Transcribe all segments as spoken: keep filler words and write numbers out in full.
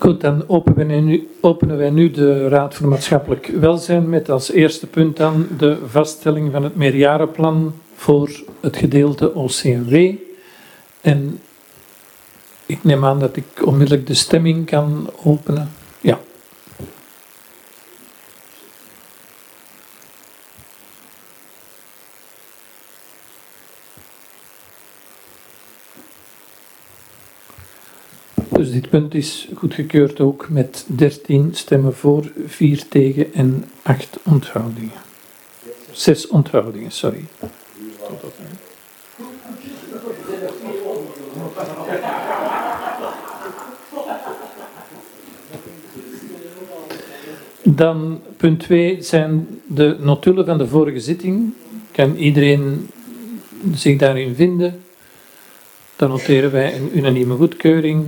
Goed, dan openen wij, nu, openen wij nu de Raad voor Maatschappelijk Welzijn met als eerste punt dan de vaststelling van het meerjarenplan voor het gedeelte O C M W. En ik neem aan dat ik onmiddellijk de stemming kan openen. Ja. Dus dit punt is goedgekeurd ook met dertien stemmen voor, vier tegen en acht onthoudingen. Zes onthoudingen, sorry. Dan punt twee zijn de notulen van de vorige zitting. Kan iedereen zich daarin vinden? Dan noteren wij een unanieme goedkeuring.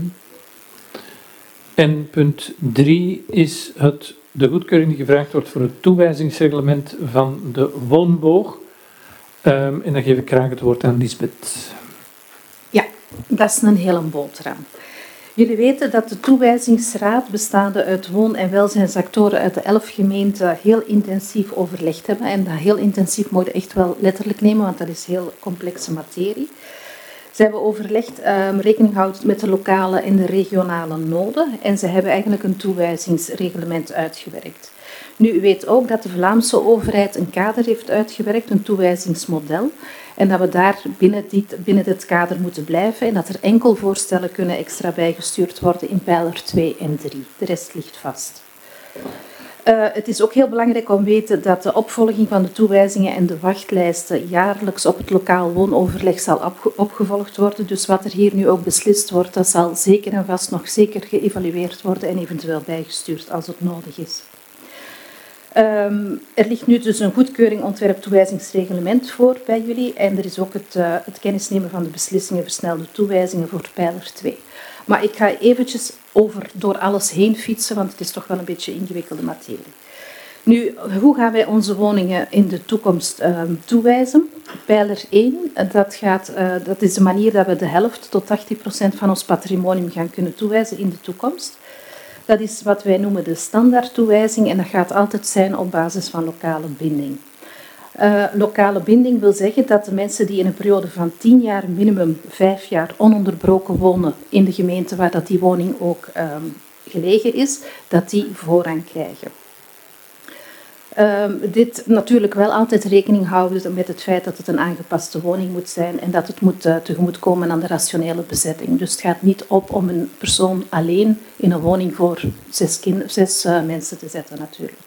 En punt drie is het, de goedkeuring die gevraagd wordt voor het toewijzingsreglement van de woonboog. Um, en dan geef ik graag het woord aan Lisbeth. Ja, dat is een hele boterham. Jullie weten dat de toewijzingsraad, bestaande uit woon- en welzijnsactoren uit de elf gemeenten, heel intensief overlegd hebben. En dat heel intensief moet je echt wel letterlijk nemen, want dat is heel complexe materie. Ze hebben overlegd, um, rekening houdend met de lokale en de regionale noden. En ze hebben eigenlijk een toewijzingsreglement uitgewerkt. Nu, u weet ook dat de Vlaamse overheid een kader heeft uitgewerkt, een toewijzingsmodel. En dat we daar binnen dit, binnen dit kader moeten blijven. En dat er enkel voorstellen kunnen extra bijgestuurd worden in pijler twee en drie. De rest ligt vast. Uh, het is ook heel belangrijk om te weten dat de opvolging van de toewijzingen en de wachtlijsten jaarlijks op het lokaal woonoverleg zal opge- opgevolgd worden. Dus wat er hier nu ook beslist wordt, dat zal zeker en vast nog zeker geëvalueerd worden en eventueel bijgestuurd als het nodig is. Um, er ligt nu dus een goedkeuring ontwerp toewijzingsreglement voor bij jullie en er is ook het, uh, het kennisnemen van de beslissingen versnelde toewijzingen voor pijler twee. Maar ik ga eventjes over door alles heen fietsen, want het is toch wel een beetje ingewikkelde materie. Nu, hoe gaan wij onze woningen in de toekomst uh, toewijzen? Pijler één, dat, gaat, uh, dat is de manier dat we de helft tot tachtig procent van ons patrimonium gaan kunnen toewijzen in de toekomst. Dat is wat wij noemen de standaardtoewijzing en dat gaat altijd zijn op basis van lokale binding. Uh, lokale binding wil zeggen dat de mensen die in een periode van tien jaar, minimum vijf jaar, ononderbroken wonen in de gemeente waar dat die woning ook um, gelegen is, dat die voorrang krijgen. Um, dit natuurlijk wel altijd rekening houden met het feit dat het een aangepaste woning moet zijn en dat het moet uh, tegemoetkomen aan de rationele bezetting. Dus het gaat niet op om een persoon alleen in een woning voor zes, kind, zes uh, mensen te zetten natuurlijk.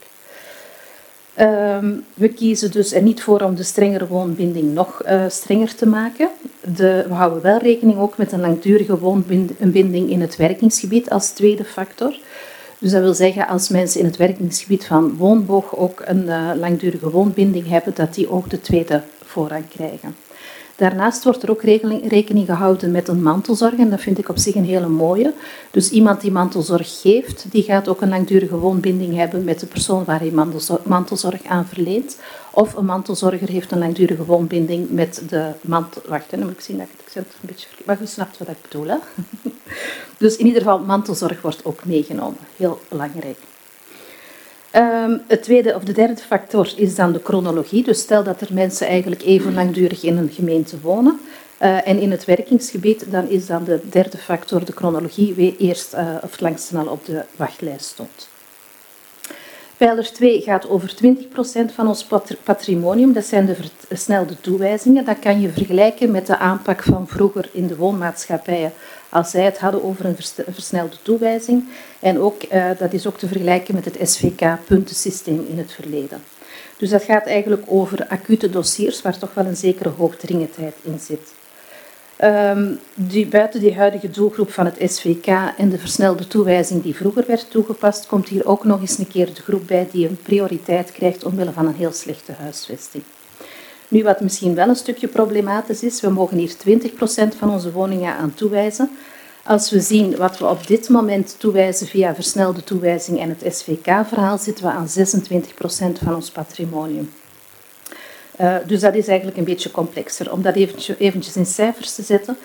Um, we kiezen dus er niet voor om de strengere woonbinding nog uh, strenger te maken. De, we houden wel rekening ook met een langdurige woonbinding in het werkingsgebied als tweede factor. Dus dat wil zeggen, als mensen in het werkingsgebied van woonboog ook een uh, langdurige woonbinding hebben, dat die ook de tweede voorrang krijgen. Daarnaast wordt er ook rekening gehouden met een mantelzorg en dat vind ik op zich een hele mooie. Dus iemand die mantelzorg geeft, die gaat ook een langdurige woonbinding hebben met de persoon waar hij mantelzorg aan verleent. Of een mantelzorger heeft een langdurige woonbinding met de mantel... Wacht, hè, dan moet ik zien dat ik het accent een beetje verkeerd... Maar je snapt wat ik bedoel, hè? Dus in ieder geval, mantelzorg wordt ook meegenomen. Heel belangrijk. Um, het tweede of de derde factor is dan de chronologie. Dus stel dat er mensen eigenlijk even langdurig in een gemeente wonen uh, en in het werkingsgebied, dan is dan de derde factor, de chronologie, wie eerst uh, of het langst snel op de wachtlijst stond. Pijler twee gaat over twintig procent van ons patrimonium. Dat zijn de versnelde toewijzingen. Dat kan je vergelijken met de aanpak van vroeger in de woonmaatschappijen, als zij het hadden over een versnelde toewijzing. En ook, uh, dat is ook te vergelijken met het S V K-puntensysteem in het verleden. Dus dat gaat eigenlijk over acute dossiers waar toch wel een zekere hoogdringendheid in zit. Um, die, buiten die huidige doelgroep van het S V K en de versnelde toewijzing die vroeger werd toegepast, komt hier ook nog eens een keer de groep bij die een prioriteit krijgt omwille van een heel slechte huisvesting. Nu, wat misschien wel een stukje problematisch is, we mogen hier twintig procent van onze woningen aan toewijzen. Als we zien wat we op dit moment toewijzen via versnelde toewijzing en het S V K-verhaal, zitten we aan zesentwintig procent van ons patrimonium. Uh, dus dat is eigenlijk een beetje complexer. Om dat eventjes, eventjes in cijfers te zetten.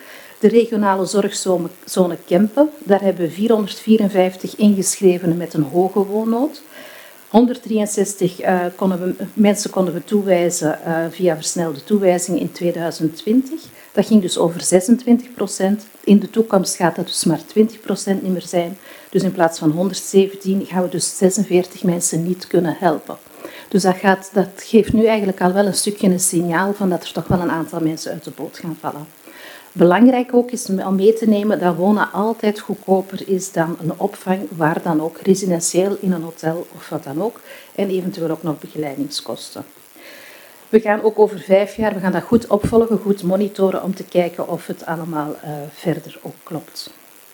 De regionale zorgzone Kempen, daar hebben we vierhonderdvierenvijftig ingeschrevenen met een hoge woonnood. honderddrieënzestig uh, konden we, mensen konden we toewijzen uh, via versnelde toewijzing in tweeduizend twintig. Dat ging dus over zesentwintig procent. In de toekomst gaat dat dus maar twintig procent niet meer zijn. Dus in plaats van honderdzeventien gaan we dus zesenveertig mensen niet kunnen helpen. Dus dat, gaat, dat geeft nu eigenlijk al wel een stukje een signaal van dat er toch wel een aantal mensen uit de boot gaan vallen. Belangrijk ook is om mee te nemen dat wonen altijd goedkoper is dan een opvang, waar dan ook, residentieel in een hotel of wat dan ook, en eventueel ook nog begeleidingskosten. We gaan ook over vijf jaar, we gaan dat goed opvolgen, goed monitoren om te kijken of het allemaal uh, verder ook klopt.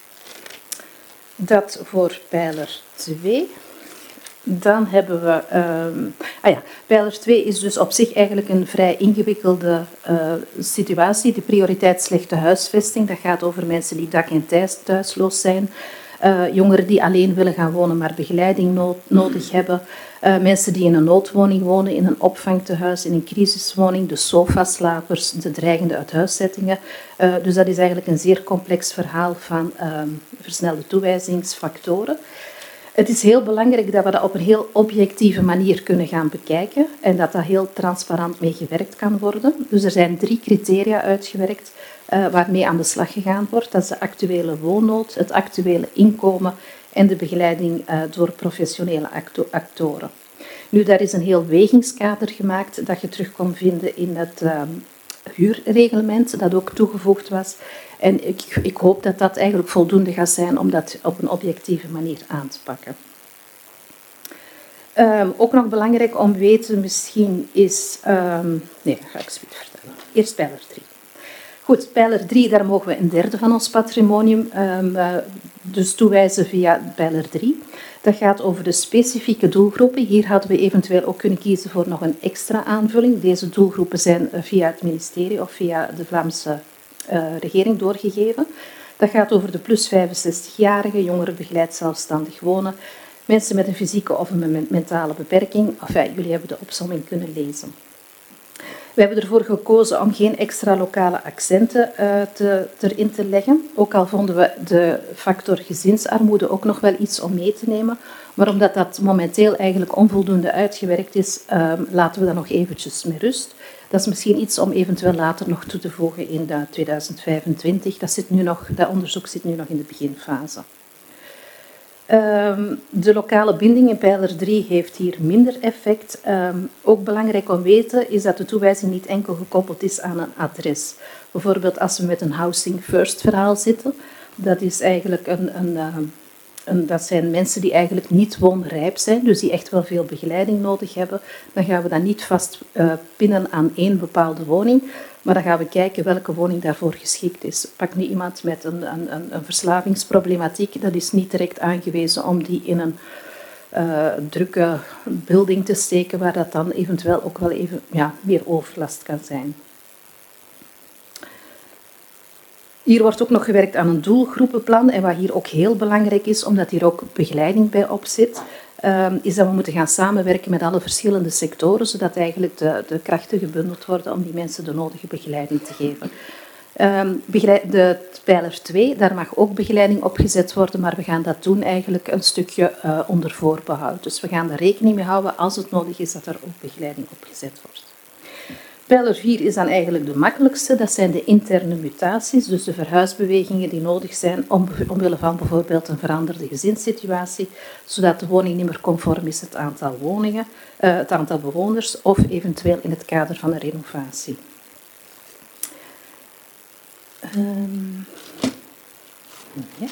Dat voor pijler twee. Dan hebben we... Um, ah ja, pijler twee is dus op zich eigenlijk een vrij ingewikkelde uh, situatie. De prioriteit slechte huisvesting, dat gaat over mensen die dak- en thuis, thuisloos zijn. Uh, jongeren die alleen willen gaan wonen, maar begeleiding nood, nodig hebben. Uh, mensen die in een noodwoning wonen, in een opvangtehuis, in een crisiswoning. De sofaslapers, de dreigende uithuiszettingen. Uh, dus dat is eigenlijk een zeer complex verhaal van uh, versnelde toewijzingsfactoren. Het is heel belangrijk dat we dat op een heel objectieve manier kunnen gaan bekijken en dat dat heel transparant mee gewerkt kan worden. Dus er zijn drie criteria uitgewerkt uh, waarmee aan de slag gegaan wordt. Dat is de actuele woonnood, het actuele inkomen en de begeleiding uh, door professionele acto actoren. Nu, daar is een heel wegingskader gemaakt dat je terug kon vinden in het uh, huurreglement, dat ook toegevoegd was. En ik, ik hoop dat dat eigenlijk voldoende gaat zijn om dat op een objectieve manier aan te pakken. Um, ook nog belangrijk om te weten misschien is... Um, nee, dat ga ik zoiets vertellen. Eerst pijler drie. Goed, pijler drie, daar mogen we een derde van ons patrimonium um, uh, dus toewijzen via pijler drie. Dat gaat over de specifieke doelgroepen. Hier hadden we eventueel ook kunnen kiezen voor nog een extra aanvulling. Deze doelgroepen zijn via het ministerie of via de Vlaamse uh, regering doorgegeven. Dat gaat over de plus vijfenzestig-jarigen, jongeren begeleid zelfstandig wonen, mensen met een fysieke of een mentale beperking. Enfin, jullie hebben de opsomming kunnen lezen. We hebben ervoor gekozen om geen extra lokale accenten uh, te, erin te leggen. Ook al vonden we de factor gezinsarmoede ook nog wel iets om mee te nemen. Maar omdat dat momenteel eigenlijk onvoldoende uitgewerkt is, uh, laten we dat nog eventjes met rust. Dat is misschien iets om eventueel later nog toe te voegen in de tweeduizend vijfentwintig. Dat, zit nu nog, dat onderzoek zit nu nog in de beginfase. Um, de lokale binding in pijler drie heeft hier minder effect. Um, ook belangrijk om te weten is dat de toewijzing niet enkel gekoppeld is aan een adres. Bijvoorbeeld als we met een housing first verhaal zitten, dat is eigenlijk een, een, een, dat zijn mensen die eigenlijk niet woonrijp zijn, dus die echt wel veel begeleiding nodig hebben. Dan gaan we dat niet vast uh, pinnen aan één bepaalde woning, maar dan gaan we kijken welke woning daarvoor geschikt is. Pak nu iemand met een, een, een verslavingsproblematiek, dat is niet direct aangewezen om die in een uh, drukke building te steken, waar dat dan eventueel ook wel even ja, meer overlast kan zijn. Hier wordt ook nog gewerkt aan een doelgroepenplan. En wat hier ook heel belangrijk is, omdat hier ook begeleiding bij op zit, uh, is dat we moeten gaan samenwerken met alle verschillende sectoren, zodat eigenlijk de, de krachten gebundeld worden om die mensen de nodige begeleiding te geven. Um, begeleid, de pijler twee, daar mag ook begeleiding opgezet worden, maar we gaan dat doen eigenlijk een stukje uh, onder voorbehoud. Dus we gaan daar rekening mee houden als het nodig is dat er ook begeleiding opgezet wordt. Pijler vier is dan eigenlijk de makkelijkste. Dat zijn de interne mutaties, dus de verhuisbewegingen die nodig zijn om, omwille van bijvoorbeeld een veranderde gezinssituatie, zodat de woning niet meer conform is het aantal woningen, uh, het aantal bewoners of eventueel in het kader van een renovatie. Um, ja.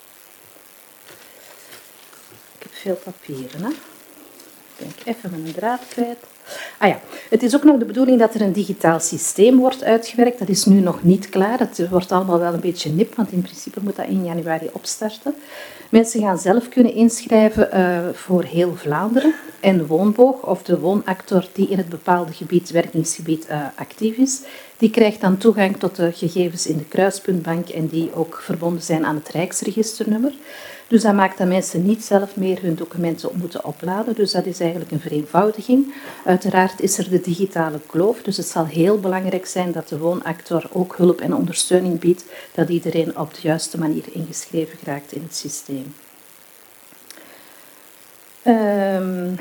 Ik heb veel papieren, hè. Ik denk even mijn draad kwijt. Ah ja, het is ook nog de bedoeling dat er een digitaal systeem wordt uitgewerkt. Dat is nu nog niet klaar. Het wordt allemaal wel een beetje nip, want in principe moet dat in januari opstarten. Mensen gaan zelf kunnen inschrijven uh, voor heel Vlaanderen. En de woonboog, of de woonactor die in het bepaalde gebied, werkingsgebied, uh, actief is, Die krijgt dan toegang tot de gegevens in de kruispuntbank en die ook verbonden zijn aan het Rijksregisternummer. Dus dat maakt dat mensen niet zelf meer hun documenten moeten opladen. Dus dat is eigenlijk een vereenvoudiging. Uiteraard is er de digitale kloof. Dus het zal heel belangrijk zijn dat de woonactor ook hulp en ondersteuning biedt, dat iedereen op de juiste manier ingeschreven raakt in het systeem. Um,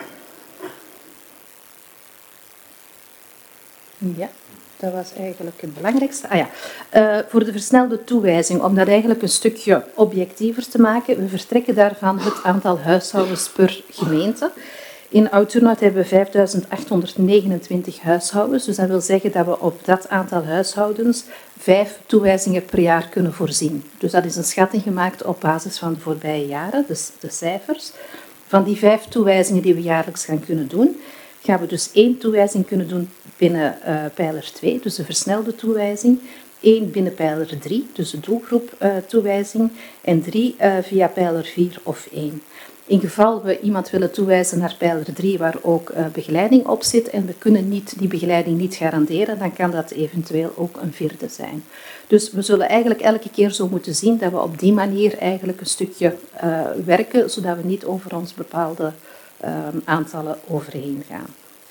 ja. Dat was eigenlijk het belangrijkste. Ah ja, uh, voor de versnelde toewijzing, om dat eigenlijk een stukje objectiever te maken, we vertrekken daarvan het aantal huishoudens per gemeente. In Oud-Turnhout hebben we vijfduizend achthonderdnegenentwintig huishoudens, dus dat wil zeggen dat we op dat aantal huishoudens vijf toewijzingen per jaar kunnen voorzien. Dus dat is een schatting gemaakt op basis van de voorbije jaren, dus de cijfers. Van die vijf toewijzingen die we jaarlijks gaan kunnen doen, gaan we dus één toewijzing kunnen doen binnen uh, pijler twee, dus de versnelde toewijzing, één binnen pijler drie, dus de doelgroep uh, toewijzing, en drie uh, via pijler vier of één. In geval we iemand willen toewijzen naar pijler drie, waar ook uh, begeleiding op zit, en we kunnen niet, die begeleiding niet garanderen, dan kan dat eventueel ook een vierde zijn. Dus we zullen eigenlijk elke keer zo moeten zien dat we op die manier eigenlijk een stukje uh, werken, zodat we niet over ons bepaalde uh, aantallen overheen gaan.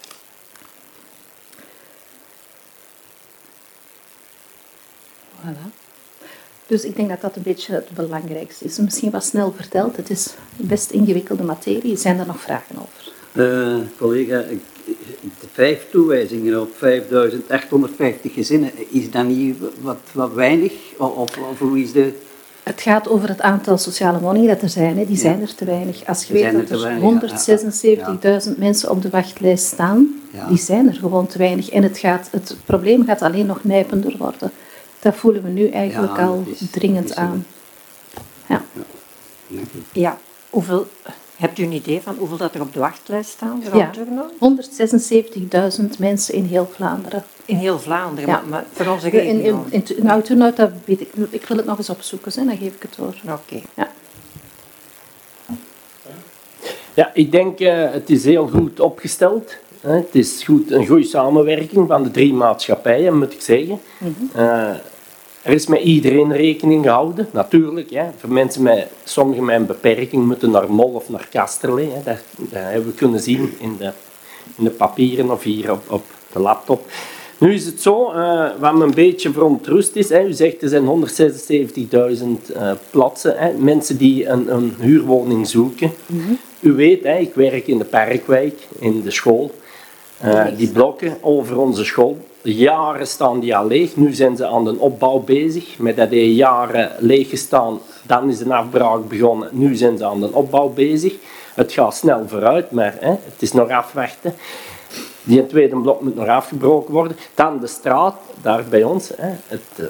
Voilà. Dus ik denk dat dat een beetje het belangrijkste is. Misschien wat snel verteld, het is best ingewikkelde materie. Zijn er nog vragen over? Uh, collega, de vijf toewijzingen op vijfduizend achthonderdvijftig gezinnen, is dat niet wat, wat weinig? Of, of hoe is de... Het gaat over het aantal sociale woningen dat er zijn. Hè. Die zijn ja. er te weinig. Als je weet dat er honderdzesenzeventigduizend ja. mensen op de wachtlijst staan, ja. die zijn er gewoon te weinig. En het, gaat, het probleem gaat alleen nog nijpender worden. Dat voelen we nu eigenlijk ja, al is, dringend is aan. Ja. Ja. ja, hoeveel... Hebt u een idee van hoeveel dat er op de wachtlijst staan? Ja, honderdzesenzeventigduizend mensen in heel Vlaanderen. In heel Vlaanderen, ja. maar, maar voor onze regio? In, in, in, in Oud-Turnhout, dat weet ik. Ik wil het nog eens opzoeken, hè, dan geef ik het door. Oké. Okay. Ja. ja, ik denk uh, het is heel goed opgesteld. Hè. Het is goed, een goede samenwerking van de drie maatschappijen, moet ik zeggen. Mm-hmm. uh, Er is met iedereen rekening gehouden, natuurlijk. Hè. Voor mensen met, sommigen met een beperking moeten naar Mol of naar Kasterlee. Hè. Dat, dat hebben we kunnen zien in de, in de papieren of hier op, op de laptop. Nu is het zo, uh, wat me een beetje verontrust is, hè. U zegt er zijn honderdzesenzeventigduizend uh, plaatsen, hè. Mensen die een, een huurwoning zoeken. Mm-hmm. U weet, hè, ik werk in de Parkwijk, in de school. Uh, die blokken over onze school. Jaren staan die al leeg. Nu zijn ze aan de opbouw bezig. Met dat die jaren leeg gestaan, dan is een afbraak begonnen. Nu zijn ze aan de opbouw bezig. Het gaat snel vooruit, maar hè, het is nog afwachten. Die tweede blok moet nog afgebroken worden. Dan de straat, daar bij ons. Hè, het, uh,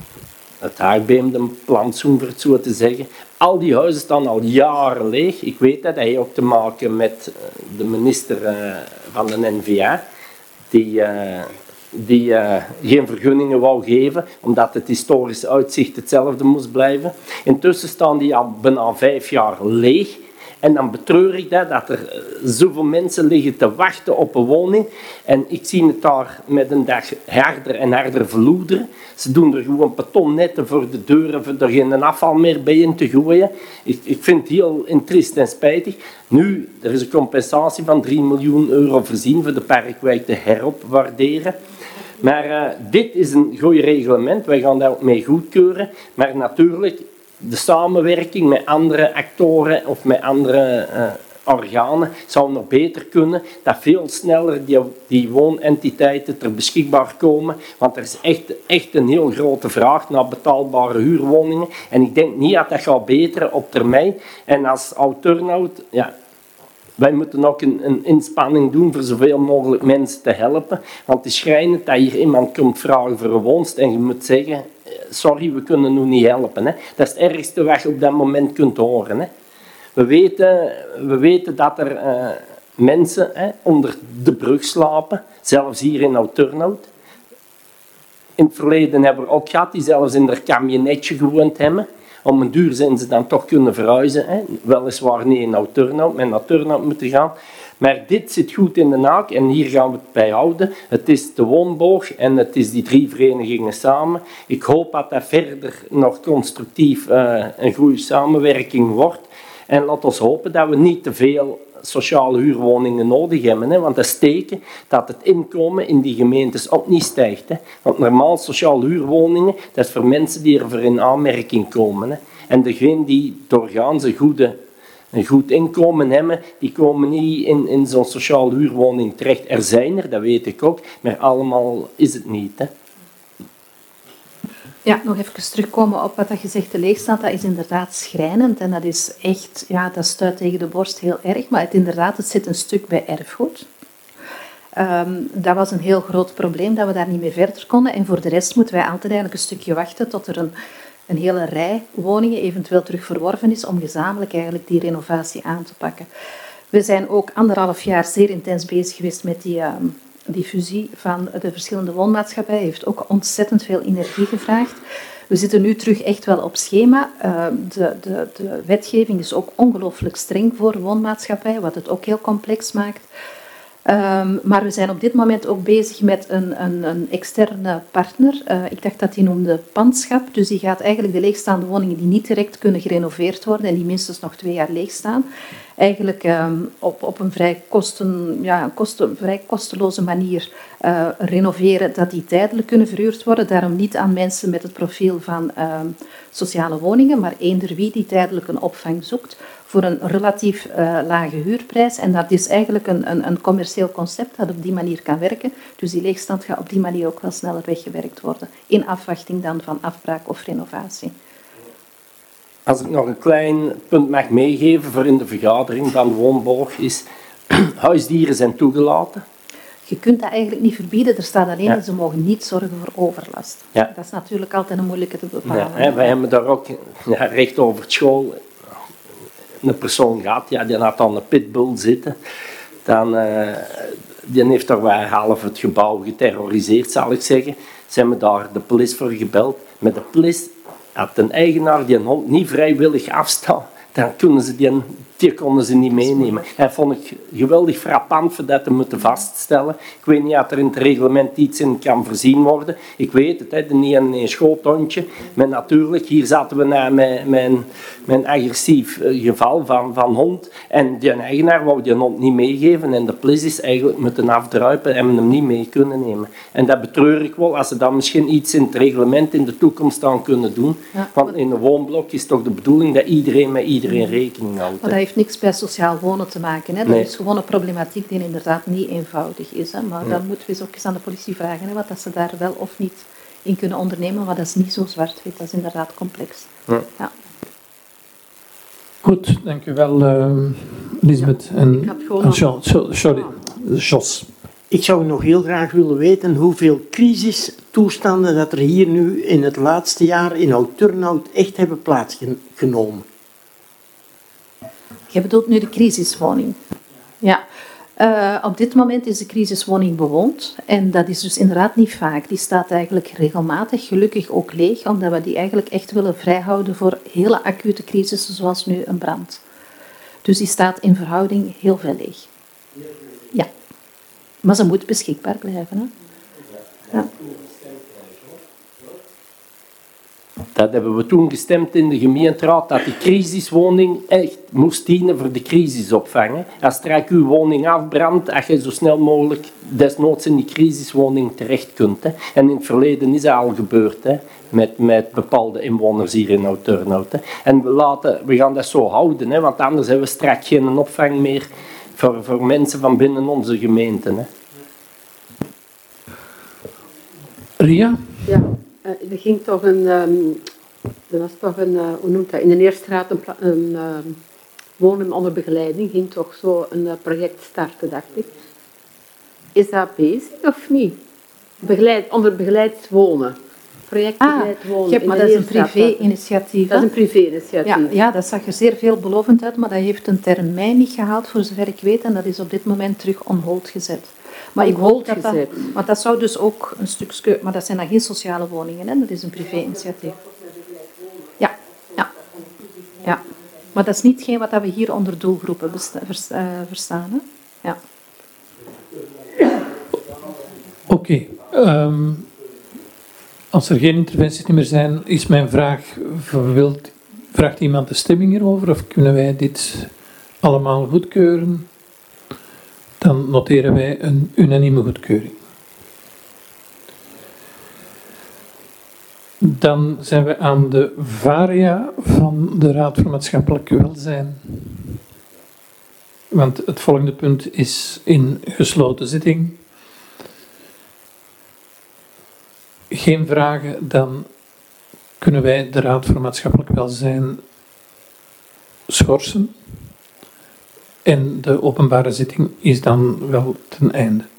het aardbeemde plantsoen, voor het zo te zeggen. Al die huizen staan al jaren leeg. Ik weet dat, dat heeft ook te maken met de minister uh, van de N V A. Die... Uh, die uh, geen vergunningen wou geven, omdat het historische uitzicht hetzelfde moest blijven. Intussen staan die al bijna vijf jaar leeg. En dan betreur ik dat, dat er uh, zoveel mensen liggen te wachten op een woning. En ik zie het daar met een dag harder en harder vloederen. Ze doen er gewoon betonnetten voor de deuren, voor er geen afval meer bij in te gooien. Ik, ik vind het heel triest en spijtig. Nu, er is een compensatie van drie miljoen euro voorzien voor de Parkwijk te heropwaarderen. Maar uh, dit is een goed reglement, wij gaan daar ook mee goedkeuren. Maar natuurlijk, de samenwerking met andere actoren of met andere uh, organen zou nog beter kunnen. Dat veel sneller die, die woonentiteiten ter beschikbaar komen. Want er is echt, echt een heel grote vraag naar betaalbare huurwoningen. En ik denk niet dat dat gaat beteren op termijn. En als Oud-Turnhout... Ja, wij moeten ook een, een inspanning doen voor zoveel mogelijk mensen te helpen. Want het is schrijnend dat hier iemand komt vragen voor een woonst en je moet zeggen, sorry, we kunnen nu niet helpen. Hè. Dat is het ergste wat je op dat moment kunt horen. Hè. We, weten, we weten dat er uh, mensen hè, onder de brug slapen, zelfs hier in Oud-Turnhout. In het verleden hebben we ook gehad die zelfs in een kamionetje gewoond hebben. Om een duur zijn ze dan toch kunnen verhuizen. Hè. Weliswaar niet in Oud-Turnhout, maar naar Turnhout moeten gaan. Maar dit zit goed in de naak en hier gaan we het bij houden. Het is de woonboog en het is die drie verenigingen samen. Ik hoop dat dat verder nog constructief uh, een goede samenwerking wordt. En laat ons hopen dat we niet te veel sociale huurwoningen nodig hebben. Hè? Want dat is teken dat het inkomen in die gemeentes ook niet stijgt. Hè? Want normaal sociale huurwoningen, dat is voor mensen die er voor in aanmerking komen. Hè? En degenen die doorgaans een, goede, een goed inkomen hebben, die komen niet in, in zo'n sociale huurwoning terecht. Er zijn er, dat weet ik ook, maar allemaal is het niet. Hè? Ja, nog even terugkomen op wat je zegt, de leegstand, dat is inderdaad schrijnend en dat is echt, ja, dat stuit tegen de borst heel erg, maar het, inderdaad, het zit een stuk bij erfgoed. Um, dat was een heel groot probleem, dat we daar niet mee verder konden en voor de rest moeten wij altijd eigenlijk een stukje wachten tot er een, een hele rij woningen eventueel terug verworven is om gezamenlijk eigenlijk die renovatie aan te pakken. We zijn ook anderhalf jaar zeer intens bezig geweest met die... Um, Die fusie van de verschillende woonmaatschappijen heeft ook ontzettend veel energie gevraagd. We zitten nu terug echt wel op schema. De, de, de wetgeving is ook ongelooflijk streng voor woonmaatschappijen, wat het ook heel complex maakt. Um, maar we zijn op dit moment ook bezig met een, een, een externe partner. Uh, ik dacht dat die noemde Pandschap. Dus die gaat eigenlijk de leegstaande woningen die niet direct kunnen gerenoveerd worden en die minstens nog twee jaar leeg staan, eigenlijk um, op, op een vrij, kosten, ja, kosten, vrij kosteloze manier uh, renoveren, dat die tijdelijk kunnen verhuurd worden. Daarom niet aan mensen met het profiel van um, sociale woningen, maar eender wie die tijdelijk een opvang zoekt voor een relatief uh, lage huurprijs. En dat is eigenlijk een, een, een commercieel concept dat op die manier kan werken. Dus die leegstand gaat op die manier ook wel sneller weggewerkt worden, in afwachting dan van afbraak of renovatie. Als ik nog een klein punt mag meegeven voor in de vergadering van de woonborg is, huisdieren zijn toegelaten. Je kunt dat eigenlijk niet verbieden, er staat alleen Ja. dat ze mogen niet zorgen voor overlast. Ja. Dat is natuurlijk altijd een moeilijke te bepalen. Ja, hè, wij hebben daar ook ja, recht over het school een persoon gehad, ja, die had dan een pitbull zitten. Dan, uh, die heeft daar wel half het gebouw geterroriseerd, zal ik zeggen. Ze hebben daar de politie voor gebeld. Met de politie had de eigenaar die een hond niet vrijwillig afstaan, dan konden ze die, die konden ze niet meenemen. Dat vond ik geweldig frappant voor dat te moeten vaststellen. Ik weet niet of er in het reglement iets in kan voorzien worden. Ik weet het, hè, niet een, een schoothondje. Maar natuurlijk, hier zaten we naar mijn, mijn, mijn agressief geval van, van hond. En die eigenaar wou die hond niet meegeven. En de politie is eigenlijk moeten afdruipen en hem niet mee kunnen nemen. En dat betreur ik wel, als ze dan misschien iets in het reglement in de toekomst aan kunnen doen. Ja. Want in een woonblok is toch de bedoeling dat iedereen met iedereen rekening houdt. Maar dat heeft niks bij sociaal wonen te maken. Hè. Dat Nee. is gewoon een problematiek die inderdaad niet eenvoudig is. Hè. Maar Ja. dan moeten we eens ook eens aan de politie vragen hè, wat dat ze daar wel of niet in kunnen ondernemen. Maar dat is niet zo zwart-wit, dat is inderdaad complex. Ja. Ja. Goed, dank u wel, uh, Lisbeth. En, Ik had gewoon en nog- Jo- Jo- sorry, Jos. Ik zou nog heel graag willen weten hoeveel crisistoestanden dat er hier nu in het laatste jaar in Oud-Turnhout echt hebben plaatsgenomen. Je bedoelt nu de crisiswoning. Ja. Uh, op dit moment is de crisiswoning bewoond en dat is dus inderdaad niet vaak. Die staat eigenlijk regelmatig, gelukkig ook leeg, omdat we die eigenlijk echt willen vrijhouden voor hele acute crisissen zoals nu een brand. Dus die staat in verhouding heel veel leeg. Ja. Maar ze moet beschikbaar blijven. Hè? Ja. Dat hebben we toen gestemd in de gemeenteraad, dat die crisiswoning echt moest dienen voor de crisisopvang. Als straks uw woning afbrandt, dat je zo snel mogelijk desnoods in die crisiswoning terecht kunt. Hè. En in het verleden is dat al gebeurd, hè, met, met bepaalde inwoners hier in Oud-Turnhout. En we, laten, we gaan dat zo houden, hè, want anders hebben we straks geen opvang meer voor, voor mensen van binnen onze gemeente. Hè. Ria? Ja, uh, er ging toch een, um, er was toch een, uh, hoe noemt dat, in de eerste raad een, een uh, wonen onder begeleiding, ging toch zo een uh, project starten, dacht ik. Is dat bezig of niet? Begeleid, onder begeleid wonen. Project Ah, begeleid wonen. ja, in maar de dat is een eerste raad. privé-initiatief. Dat is hè? een privé-initiatief. Ja, ja, dat zag er zeer veelbelovend uit, maar dat heeft een termijn niet gehaald, voor zover ik weet, en dat is op dit moment terug on hold gezet. Maar ik On hoop hold dat dat... gezet. Want dat zou dus ook een stukje... Maar dat zijn dan geen sociale woningen, hè? Dat is een privé-initiatief. Ja, ja, ja. Maar dat is niet hetgeen wat we hier onder doelgroepen besta- vers- uh, verstaan. Hè? Ja. Oké. Ehm, als er geen interventies meer zijn, is mijn vraag, wilt, vraagt iemand de stemming hierover of kunnen wij dit allemaal goedkeuren? Dan noteren wij een unanieme goedkeuring. Dan zijn we aan de varia van de Raad voor Maatschappelijk Welzijn. Want het volgende punt is in gesloten zitting. Geen vragen, dan kunnen wij de Raad voor Maatschappelijk Welzijn schorsen. En de openbare zitting is dan wel ten einde.